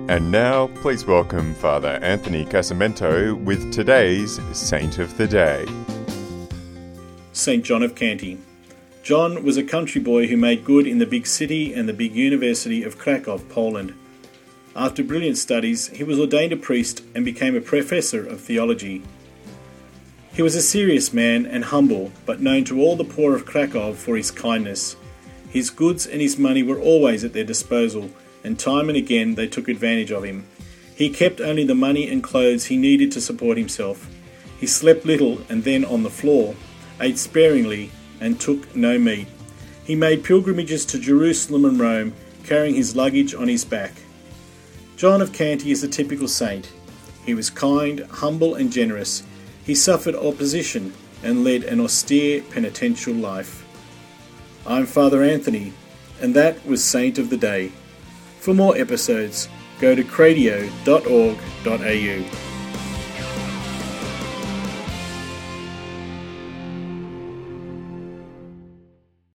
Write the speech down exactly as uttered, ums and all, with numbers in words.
And now, please welcome Father Anthony Casamento with today's Saint of the Day. Saint John of Canty. John was a country boy who made good in the big city and the big university of Krakow, Poland. After brilliant studies, he was ordained a priest and became a professor of theology. He was a serious man and humble, but known to all the poor of Krakow for his kindness. His goods and his money were always at their disposal, and time and again they took advantage of him. He kept only the money and clothes he needed to support himself. He slept little and then on the floor, ate sparingly, and took no meat. He made pilgrimages to Jerusalem and Rome, carrying his luggage on his back. John of Canty is a typical saint. He was kind, humble and generous. He suffered opposition and led an austere penitential life. I'm Father Anthony, and that was Saint of the Day. For more episodes, go to cradio dot org dot a u.